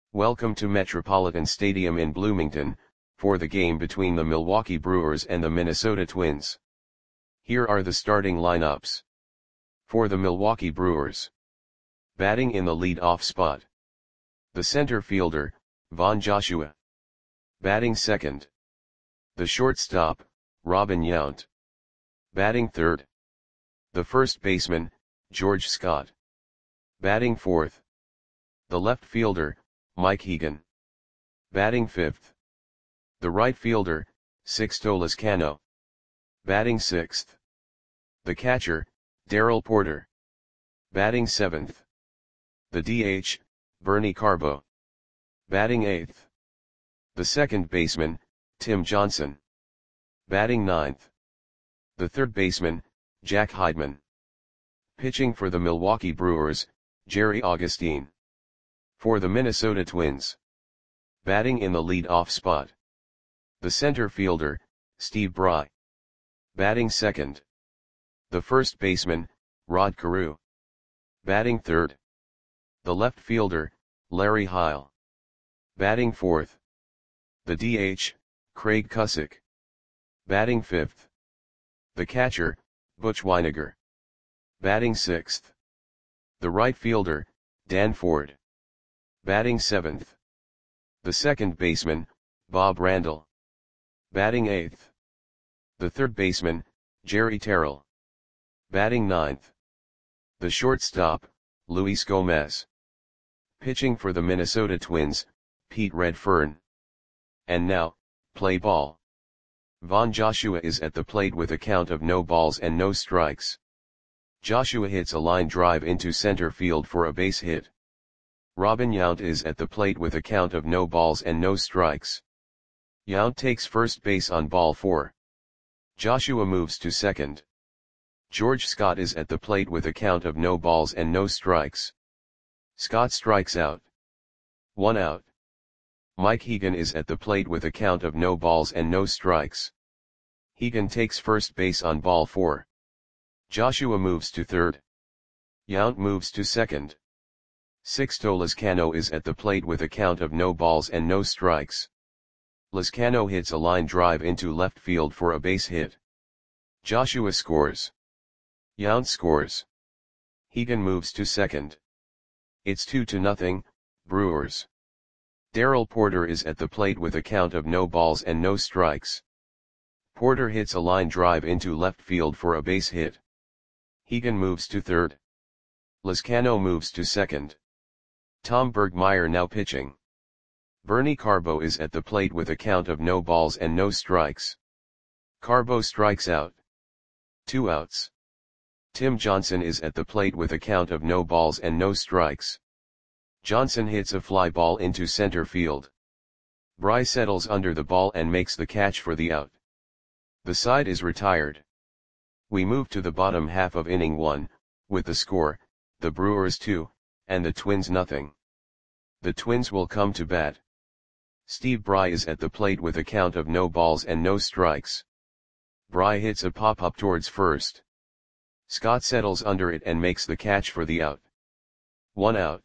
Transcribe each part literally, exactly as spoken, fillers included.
Welcome to Metropolitan Stadium in Bloomington, for the game between the Milwaukee Brewers and the Minnesota Twins. Here are the starting lineups. For the Milwaukee Brewers. Batting in the lead-off spot. The center fielder, Von Joshua. Batting second. The shortstop, Robin Yount. Batting third. The first baseman, George Scott. Batting fourth. The left fielder, Mike Hegan. Batting fifth. The right fielder, Sixto Lezcano. Batting sixth. The catcher, Darrell Porter. Batting seventh. The D H, Bernie Carbo. Batting eighth. The second baseman, Tim Johnson. Batting ninth. The third baseman, Jack Heidman. Pitching for the Milwaukee Brewers, Jerry Augustine. For the Minnesota Twins. Batting in the lead-off spot. The center fielder, Steve Bry. Batting second. The first baseman, Rod Carew. Batting third. The left fielder, Larry Heil. Batting fourth. The D H, Craig Cusick. Batting fifth. The catcher, Butch Wynegar. Batting sixth. The right fielder, Dan Ford. Batting seventh. The second baseman, Bob Randall. Batting eighth. The third baseman, Jerry Terrell. Batting ninth. The shortstop, Luis Gomez. Pitching for the Minnesota Twins, Pete Redfern. And now, play ball. Von Joshua is at the plate with a count of no balls and no strikes. Joshua hits a line drive into center field for a base hit. Robin Yount is at the plate with a count of no balls and no strikes. Yount takes first base on ball four. Joshua moves to second. George Scott is at the plate with a count of no balls and no strikes. Scott strikes out. One out. Mike Hegan is at the plate with a count of no balls and no strikes. Hegan takes first base on ball four. Joshua moves to third. Yount moves to second. Sixto Lezcano is at the plate with a count of no balls and no strikes. Lezcano hits a line drive into left field for a base hit. Joshua scores. Yount scores. Hegan moves to second. It's two to nothing, Brewers. Darrell Porter is at the plate with a count of no balls and no strikes. Porter hits a line drive into left field for a base hit. Hegan moves to third. Lezcano moves to second. Tom Bergmeyer now pitching. Bernie Carbo is at the plate with a count of no balls and no strikes. Carbo strikes out. Two outs. Tim Johnson is at the plate with a count of no balls and no strikes. Johnson hits a fly ball into center field. Bry settles under the ball and makes the catch for the out. The side is retired. We move to the bottom half of inning one, with the score, the Brewers two, and the Twins nothing. The Twins will come to bat. Steve Bry is at the plate with a count of no balls and no strikes. Bry hits a pop-up towards first. Scott settles under it and makes the catch for the out. One out.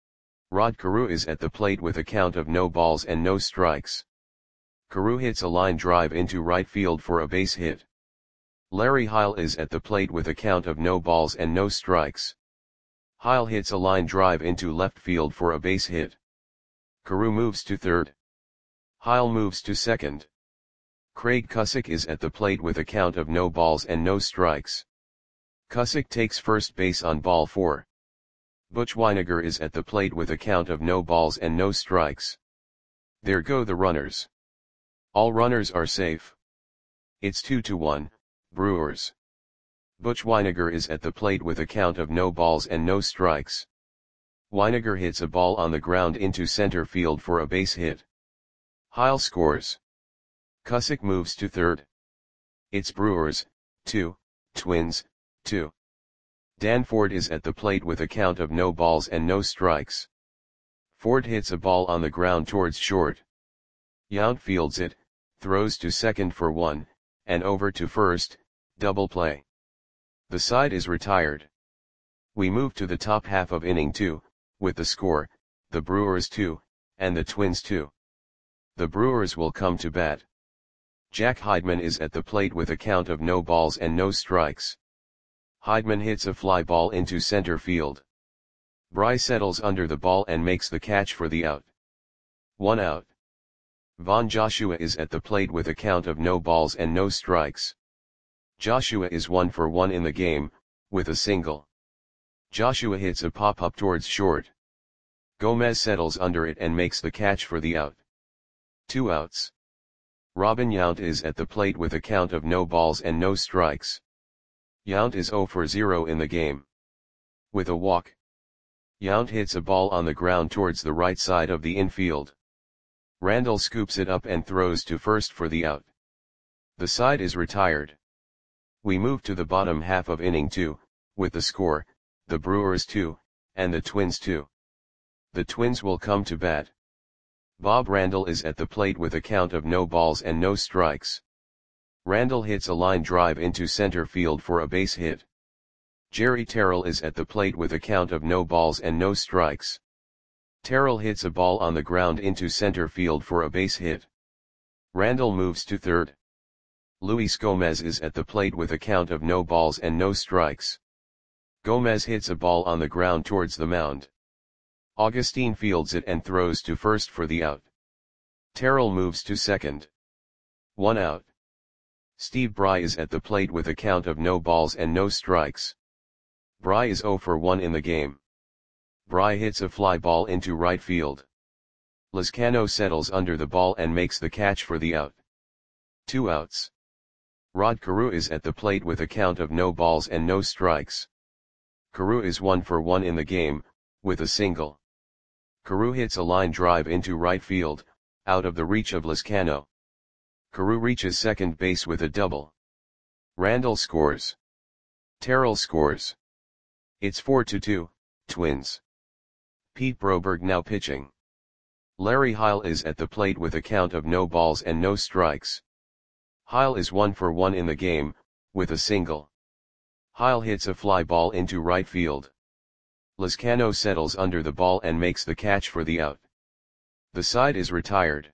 Rod Carew is at the plate with a count of no balls and no strikes. Carew hits a line drive into right field for a base hit. Larry Heil is at the plate with a count of no balls and no strikes. Heil hits a line drive into left field for a base hit. Carew moves to third. Heil moves to second. Craig Cusick is at the plate with a count of no balls and no strikes. Cusick takes first base on ball four. Butch Wynegar is at the plate with a count of no balls and no strikes. There go the runners. All runners are safe. It's two to one, Brewers. Butch Wynegar is at the plate with a count of no balls and no strikes. Wynegar hits a ball on the ground into center field for a base hit. Heil scores. Cusick moves to third. It's Brewers, two, Twins, two. Dan Ford is at the plate with a count of no balls and no strikes. Ford hits a ball on the ground towards short. Yount fields it, throws to second for one, and over to first, double play. The side is retired. We move to the top half of inning two, with the score, the Brewers two, and the Twins two. The Brewers will come to bat. Jack Heidman is at the plate with a count of no balls and no strikes. Heidman hits a fly ball into center field. Bry settles under the ball and makes the catch for the out. One out. Von Joshua is at the plate with a count of no balls and no strikes. Joshua is one for one in the game, with a single. Joshua hits a pop-up towards short. Gomez settles under it and makes the catch for the out. Two outs. Robin Yount is at the plate with a count of no balls and no strikes. Yount is zero for zero in the game. With a walk. Yount hits a ball on the ground towards the right side of the infield. Randall scoops it up and throws to first for the out. The side is retired. We move to the bottom half of inning two, with the score, the Brewers two, and the Twins two. The Twins will come to bat. Bob Randall is at the plate with a count of no balls and no strikes. Randall hits a line drive into center field for a base hit. Jerry Terrell is at the plate with a count of no balls and no strikes. Terrell hits a ball on the ground into center field for a base hit. Randall moves to third. Luis Gomez is at the plate with a count of no balls and no strikes. Gomez hits a ball on the ground towards the mound. Augustine fields it and throws to first for the out. Terrell moves to second. One out. Steve Bry is at the plate with a count of no balls and no strikes. Bry is zero for one in the game. Bry hits a fly ball into right field. Lizcano settles under the ball and makes the catch for the out. Two outs. Rod Carew is at the plate with a count of no balls and no strikes. Carew is one for one in the game, with a single. Carew hits a line drive into right field, out of the reach of Lizcano. Carew reaches second base with a double. Randall scores. Terrell scores. It's four to two, Twins. Pete Broberg now pitching. Larry Heil is at the plate with a count of no balls and no strikes. Heil is one for one in the game, with a single. Heil hits a fly ball into right field. Lizcano settles under the ball and makes the catch for the out. The side is retired.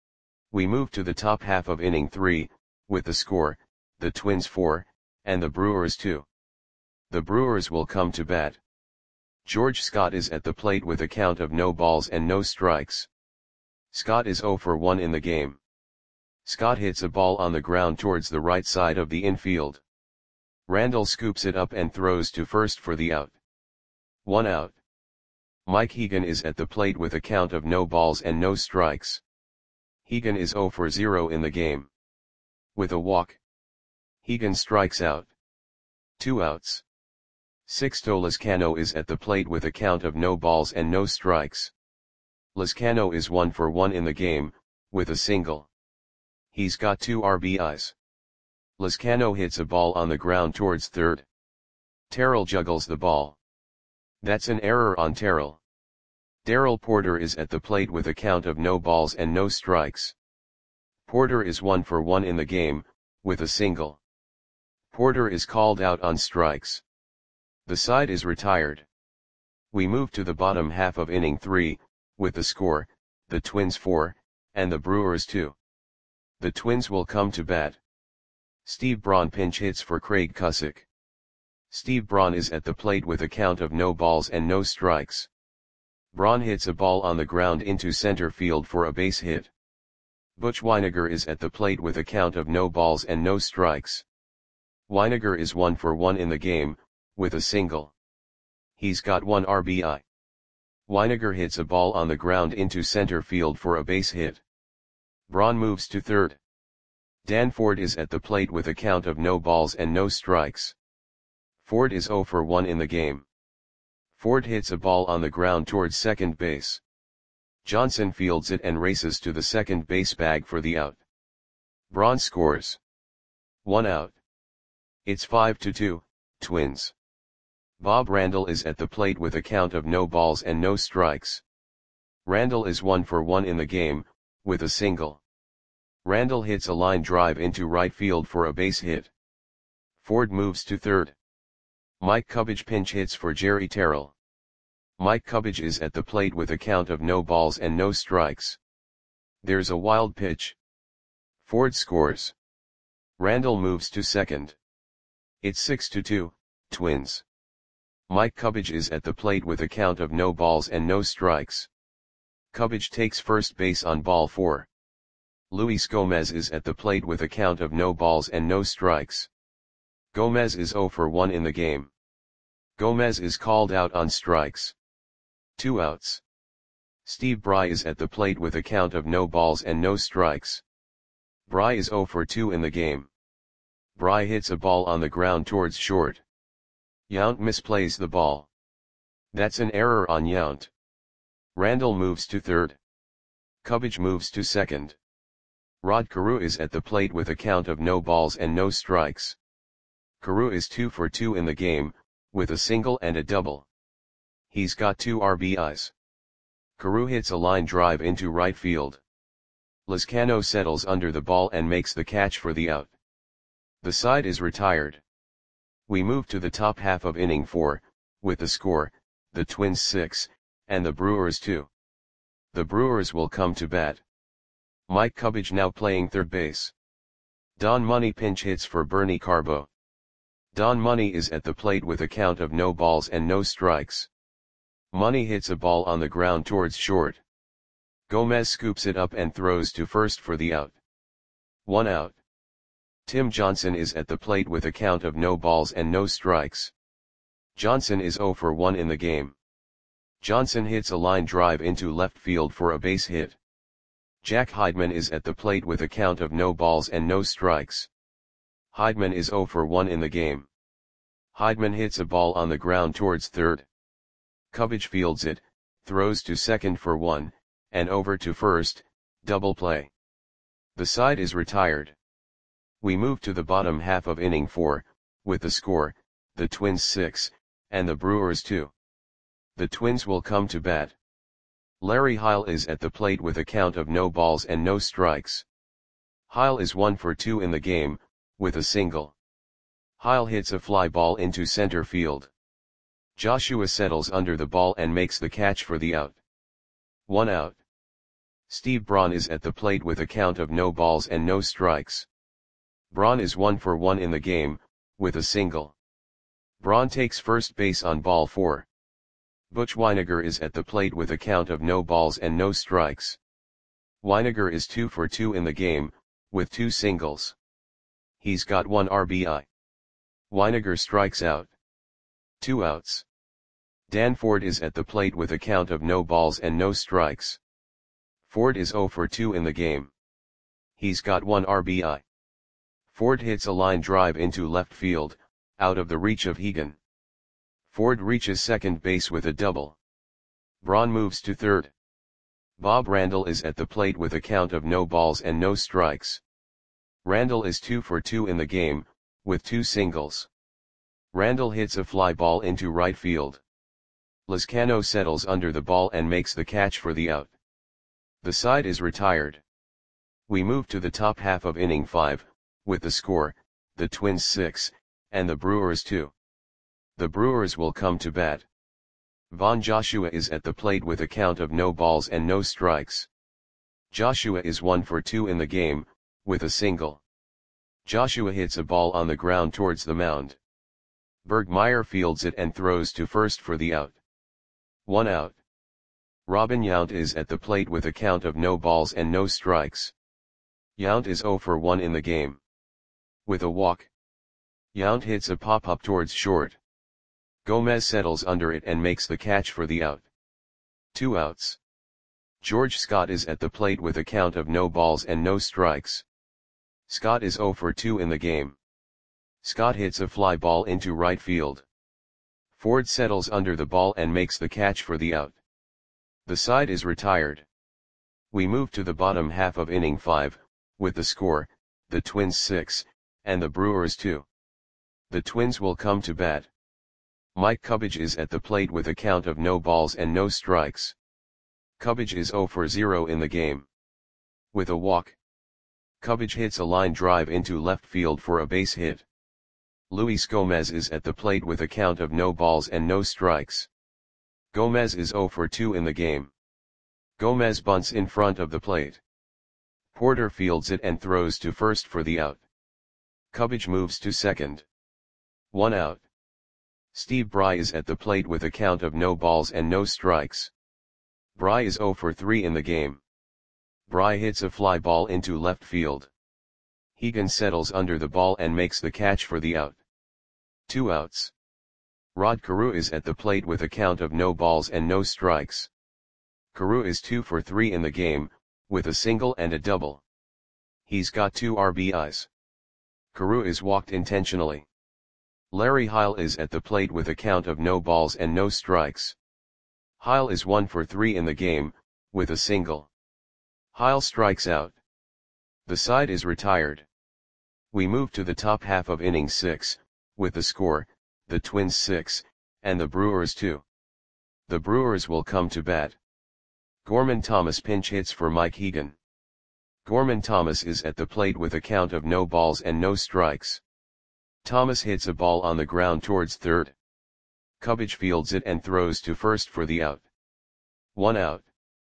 We move to the top half of inning three, with the score, the Twins four, and the Brewers two. The Brewers will come to bat. George Scott is at the plate with a count of no balls and no strikes. Scott is zero for one in the game. Scott hits a ball on the ground towards the right side of the infield. Randall scoops it up and throws to first for the out. One out. Mike Hegan is at the plate with a count of no balls and no strikes. Hegan is zero for zero in the game. With a walk. Hegan strikes out. Two outs. Sixto Lizcano is at the plate with a count of no balls and no strikes. Lizcano is one for one in the game, with a single. He's got two R B Is. Lizcano hits a ball on the ground towards third. Terrell juggles the ball. That's an error on Terrell. Darrell Porter is at the plate with a count of no balls and no strikes. Porter is one for one in the game, with a single. Porter is called out on strikes. The side is retired. We move to the bottom half of inning three, with the score, the Twins four, and the Brewers two. The Twins will come to bat. Steve Braun pinch hits for Craig Cusick. Steve Braun is at the plate with a count of no balls and no strikes. Braun hits a ball on the ground into center field for a base hit. Butch Wynegar is at the plate with a count of no balls and no strikes. Wynegar is one for one in the game, with a single. He's got one R B I. Wynegar hits a ball on the ground into center field for a base hit. Braun moves to third. Dan Ford is at the plate with a count of no balls and no strikes. Ford is zero for one in the game. Ford hits a ball on the ground towards second base. Johnson fields it and races to the second base bag for the out. Braun scores. One out. It's five to two, Twins. Bob Randall is at the plate with a count of no balls and no strikes. Randall is one for one in the game, with a single. Randall hits a line drive into right field for a base hit. Ford moves to third. Mike Cubbage pinch hits for Jerry Terrell. Mike Cubbage is at the plate with a count of no balls and no strikes. There's a wild pitch. Ford scores. Randall moves to second. It's six to two, Twins. Mike Cubbage is at the plate with a count of no balls and no strikes. Cubbage takes first base on ball four. Luis Gomez is at the plate with a count of no balls and no strikes. Gomez is zero for one in the game. Gomez is called out on strikes. Two outs. Steve Bry is at the plate with a count of no balls and no strikes. Bry is zero for two in the game. Bry hits a ball on the ground towards short. Yount misplays the ball. That's an error on Yount. Randall moves to third. Cubbage moves to second. Rod Carew is at the plate with a count of no balls and no strikes. Carew is two for two in the game, with a single and a double. He's got two R B Is. Carew hits a line drive into right field. Lizcano settles under the ball and makes the catch for the out. The side is retired. We move to the top half of inning four, with the score, the Twins six, and the Brewers two. The Brewers will come to bat. Mike Cubbage now playing third base. Don Money pinch hits for Bernie Carbo. Don Money is at the plate with a count of no balls and no strikes. Money hits a ball on the ground towards short. Gomez scoops it up and throws to first for the out. One out. Tim Johnson is at the plate with a count of no balls and no strikes. Johnson is zero for one in the game. Johnson hits a line drive into left field for a base hit. Jack Heidman is at the plate with a count of no balls and no strikes. Heidman is zero for one in the game. Heidman hits a ball on the ground towards third. Cubbage fields it, throws to second for one, and over to first, double play. The side is retired. We move to the bottom half of inning four, with the score, the Twins six, and the Brewers two. The Twins will come to bat. Larry Heil is at the plate with a count of no balls and no strikes. Heil is one for two in the game, with a single. Heil hits a fly ball into center field. Joshua settles under the ball and makes the catch for the out. One out. Steve Braun is at the plate with a count of no balls and no strikes. Braun is one for one in the game, with a single. Braun takes first base on ball four. Butch Weiniger is at the plate with a count of no balls and no strikes. Weiniger is two for two in the game, with two singles. He's got one R B I. Weiniger strikes out. Two outs. Dan Ford is at the plate with a count of no balls and no strikes. Ford is zero for two in the game. He's got one R B I. Ford hits a line drive into left field, out of the reach of Hegan. Ford reaches second base with a double. Braun moves to third. Bob Randall is at the plate with a count of no balls and no strikes. Randall is two for two in the game, with two singles. Randall hits a fly ball into right field. Lizcano settles under the ball and makes the catch for the out. The side is retired. We move to the top half of inning five, with the score, the Twins six, and the Brewers two. The Brewers will come to bat. Von Joshua is at the plate with a count of no balls and no strikes. Joshua is one for two in the game, with a single. Joshua hits a ball on the ground towards the mound. Bergmeyer fields it and throws to first for the out. One out. Robin Yount is at the plate with a count of no balls and no strikes. Yount is zero for one in the game. With a walk. Yount hits a pop-up towards short. Gomez settles under it and makes the catch for the out. Two outs. George Scott is at the plate with a count of no balls and no strikes. Scott is zero for two in the game. Scott hits a fly ball into right field. Ford settles under the ball and makes the catch for the out. The side is retired. We move to the bottom half of inning five, with the score, the Twins six, and the Brewers two. The Twins will come to bat. Mike Cubbage is at the plate with a count of no balls and no strikes. Cubbage is zero for zero in the game. With a walk. Cubbage hits a line drive into left field for a base hit. Luis Gomez is at the plate with a count of no balls and no strikes. Gomez is zero for two in the game. Gomez bunts in front of the plate. Porter fields it and throws to first for the out. Cubbage moves to second. One out. Steve Bry is at the plate with a count of no balls and no strikes. Bry is zero for three in the game. Bry hits a fly ball into left field. Hegan settles under the ball and makes the catch for the out. Two outs. Rod Carew is at the plate with a count of no balls and no strikes. Carew is two for three in the game, with a single and a double. He's got two R B Is. Carew is walked intentionally. Larry Heil is at the plate with a count of no balls and no strikes. Heil is one for three in the game, with a single. Heil strikes out. The side is retired. We move to the top half of inning six, with the score, the Twins six, and the Brewers two. The Brewers will come to bat. Gorman Thomas pinch hits for Mike Hegan. Gorman Thomas is at the plate with a count of no balls and no strikes. Thomas hits a ball on the ground towards third. Cubbage fields it and throws to first for the out. One out.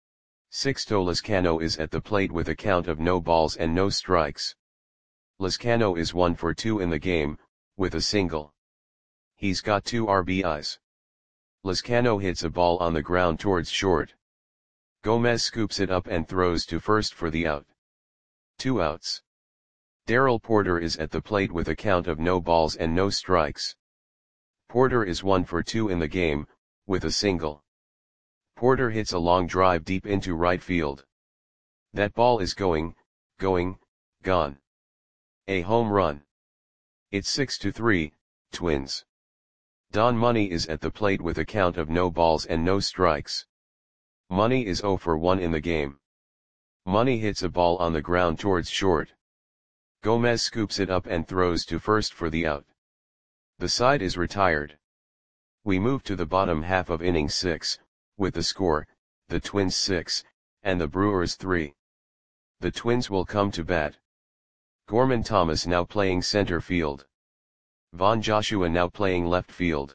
Sixto Lezcano is at the plate with a count of no balls and no strikes. Lezcano is one for two in the game, with a single. He's got two R B Is. Lezcano hits a ball on the ground towards short. Gomez scoops it up and throws to first for the out. Two outs. Darrell Porter is at the plate with a count of no balls and no strikes. Porter is one for two in the game, with a single. Porter hits a long drive deep into right field. That ball is going, going, gone. A home run. It's six to three, Twins. Don Money is at the plate with a count of no balls and no strikes. Money is zero for one in the game. Money hits a ball on the ground towards short. Gomez scoops it up and throws to first for the out. The side is retired. We move to the bottom half of inning six, with the score, the Twins six, and the Brewers three. The Twins will come to bat. Gorman Thomas now playing center field. Von Joshua now playing left field.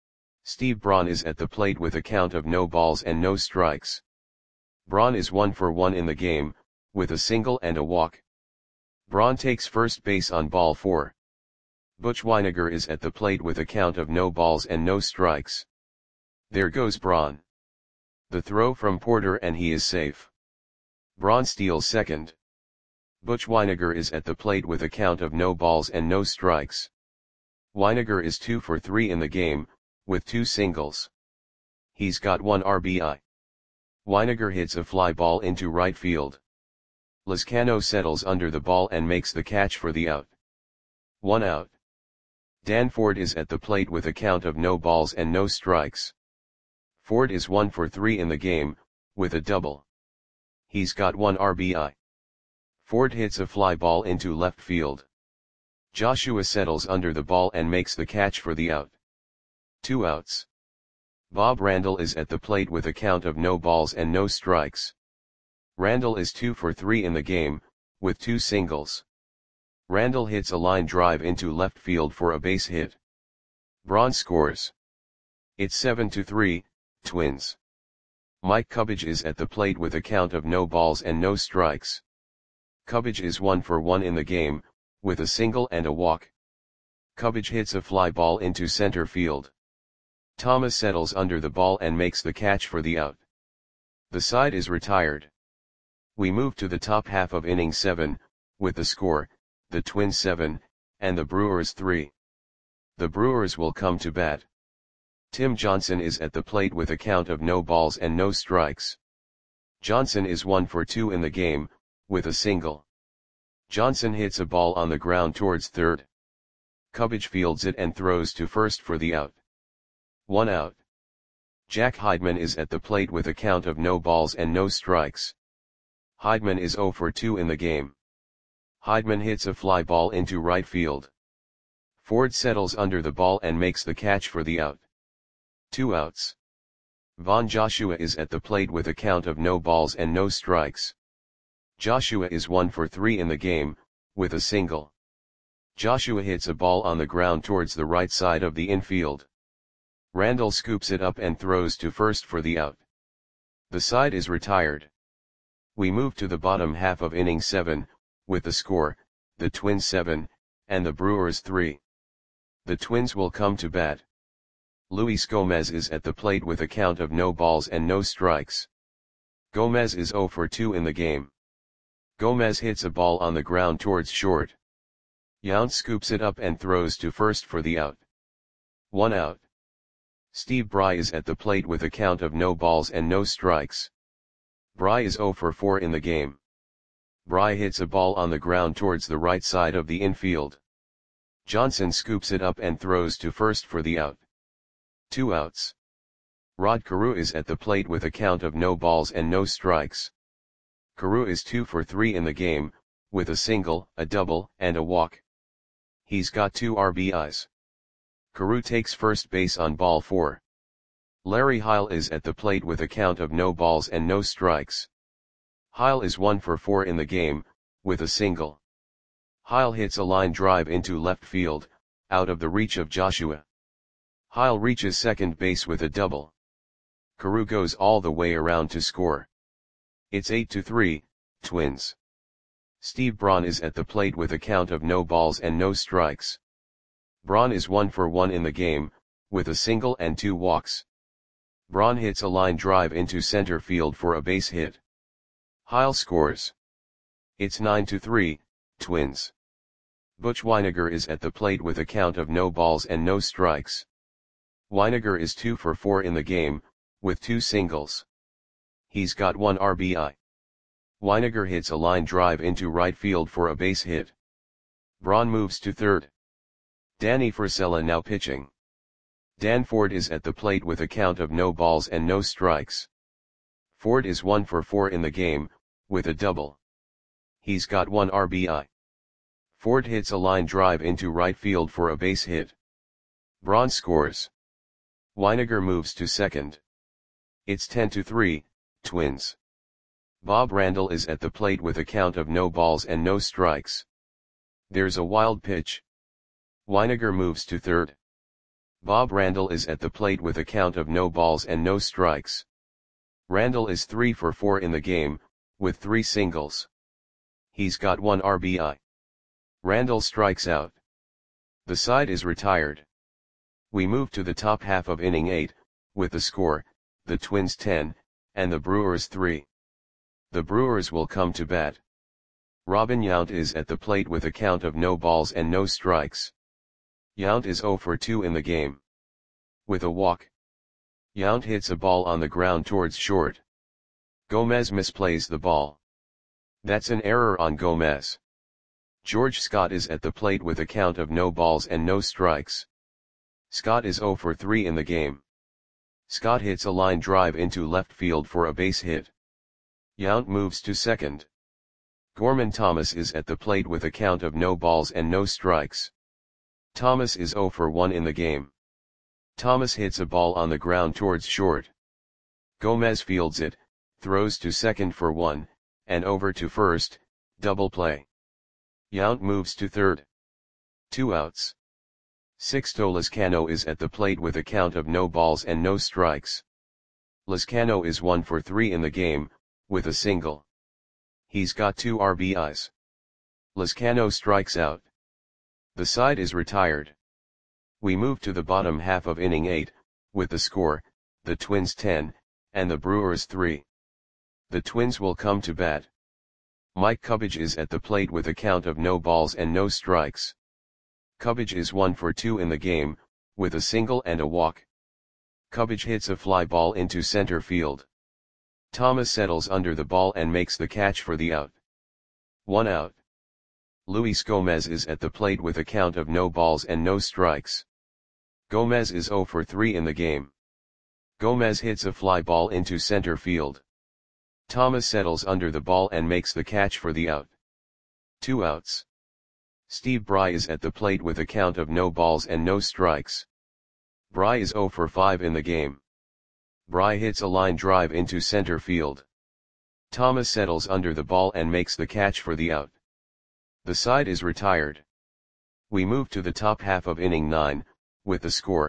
Steve Braun is at the plate with a count of no balls and no strikes. Braun is one for one in the game, with a single and a walk. Braun takes first base on ball four. Butch Weiniger is at the plate with a count of no balls and no strikes. There goes Braun. The throw from Porter and he is safe. Braun steals second. Butch Weiniger is at the plate with a count of no balls and no strikes. Weiniger is two for three in the game, with two singles. He's got one R B I. Weiniger hits a fly ball into right field. Lezcano settles under the ball and makes the catch for the out. One out. Dan Ford is at the plate with a count of no balls and no strikes. Ford is one for three in the game, with a double. He's got one R B I. Ford hits a fly ball into left field. Joshua settles under the ball and makes the catch for the out. Two outs. Bob Randall is at the plate with a count of no balls and no strikes. Randall is two for three in the game, with two singles. Randall hits a line drive into left field for a base hit. Braun scores. It's seven to three, Twins. Mike Cubbage is at the plate with a count of no balls and no strikes. Cubbage is one for one in the game, with a single and a walk. Cubbage hits a fly ball into center field. Thomas settles under the ball and makes the catch for the out. The side is retired. We move to the top half of inning seven, with the score, the Twins seven, and the Brewers three. The Brewers will come to bat. Tim Johnson is at the plate with a count of no balls and no strikes. Johnson is one for two in the game, with a single. Johnson hits a ball on the ground towards third. Cubbage fields it and throws to first for the out. One out. Jack Heidman is at the plate with a count of no balls and no strikes. Heidman is zero for two in the game. Heidman hits a fly ball into right field. Ford settles under the ball and makes the catch for the out. Two outs. Von Joshua is at the plate with a count of no balls and no strikes. Joshua is one for three in the game, with a single. Joshua hits a ball on the ground towards the right side of the infield. Randall scoops it up and throws to first for the out. The side is retired. We move to the bottom half of inning seven, with the score, the Twins seven, and the Brewers three. The Twins will come to bat. Luis Gomez is at the plate with a count of no balls and no strikes. Gomez is oh for two in the game. Gomez hits a ball on the ground towards short. Yount scoops it up and throws to first for the out. One out. Steve Bry is at the plate with a count of no balls and no strikes. Bry is oh for four in the game. Bry hits a ball on the ground towards the right side of the infield. Johnson scoops it up and throws to first for the out. Two outs. Rod Carew is at the plate with a count of no balls and no strikes. Carew is two for three in the game, with a single, a double, and a walk. He's got two R B Is. Carew takes first base on ball four. Larry Heil is at the plate with a count of no balls and no strikes. Heil is one for four in the game, with a single. Heil hits a line drive into left field, out of the reach of Joshua. Heil reaches second base with a double. Carew goes all the way around to score. It's eight to three, Twins. Steve Braun is at the plate with a count of no balls and no strikes. Braun is one for one in the game, with a single and two walks. Braun hits a line drive into center field for a base hit. Heil scores. It's nine to three, Twins. Butch Wynegar is at the plate with a count of no balls and no strikes. Wynegar is two for four in the game, with two singles. He's got one R B I. Wynegar hits a line drive into right field for a base hit. Braun moves to third. Danny Frisella now pitching. Dan Ford is at the plate with a count of no balls and no strikes. Ford is one for four in the game, with a double. He's got one R B I. Ford hits a line drive into right field for a base hit. Braun scores. Wynegar moves to second. It's ten to three, Twins. Bob Randall is at the plate with a count of no balls and no strikes. There's a wild pitch. Wynegar moves to third. Bob Randall is at the plate with a count of no balls and no strikes. Randall is three for four in the game, with three singles. He's got one R B I. Randall strikes out. The side is retired. We move to the top half of inning eight, with the score, the Twins ten, and the Brewers three. The Brewers will come to bat. Robin Yount is at the plate with a count of no balls and no strikes. Yount is oh for two in the game. With a walk. Yount hits a ball on the ground towards short. Gomez misplays the ball. That's an error on Gomez. George Scott is at the plate with a count of no balls and no strikes. Scott is oh for three in the game. Scott hits a line drive into left field for a base hit. Yount moves to second. Gorman Thomas is at the plate with a count of no balls and no strikes. Thomas is oh for one in the game. Thomas hits a ball on the ground towards short. Gomez fields it, throws to second for one, and over to first, double play. Yount moves to third. Two outs. Sixto Lezcano is at the plate with a count of no balls and no strikes. Lezcano is one for three in the game, with a single. He's got two R B Is. Lezcano strikes out. The side is retired. We move to the bottom half of inning eight, with the score, the Twins ten, and the Brewers three. The Twins will come to bat. Mike Cubbage is at the plate with a count of no balls and no strikes. Cubbage is one for two in the game, with a single and a walk. Cubbage hits a fly ball into center field. Thomas settles under the ball and makes the catch for the out. One out. Luis Gomez is at the plate with a count of no balls and no strikes. Gomez is oh for three in the game. Gomez hits a fly ball into center field. Thomas settles under the ball and makes the catch for the out. Two outs. Steve Bry is at the plate with a count of no balls and no strikes. Bry is oh for five in the game. Bry hits a line drive into center field. Thomas settles under the ball and makes the catch for the out. The side is retired. We move to the top half of inning nine, with the score,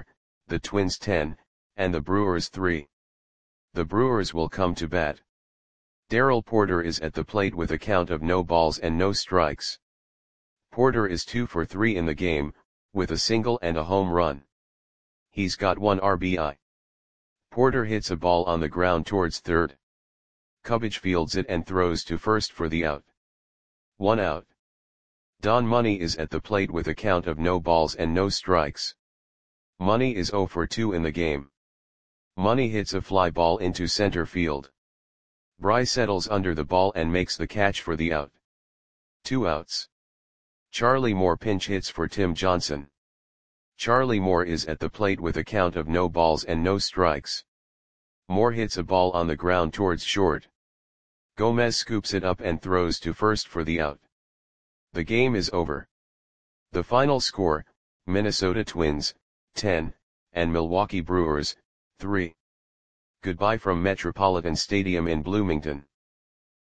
the Twins ten, and the Brewers three. The Brewers will come to bat. Darrell Porter is at the plate with a count of no balls and no strikes. Porter is two for three in the game, with a single and a home run. He's got one R B I. Porter hits a ball on the ground towards third. Cubbage fields it and throws to first for the out. One out. Don Money is at the plate with a count of no balls and no strikes. Money is zero for two in the game. Money hits a fly ball into center field. Bry settles under the ball and makes the catch for the out. Two outs. Charlie Moore pinch hits for Tim Johnson. Charlie Moore is at the plate with a count of no balls and no strikes. Moore hits a ball on the ground towards short. Gomez scoops it up and throws to first for the out. The game is over. The final score, Minnesota Twins, ten, and Milwaukee Brewers, three. Goodbye from Metropolitan Stadium in Bloomington.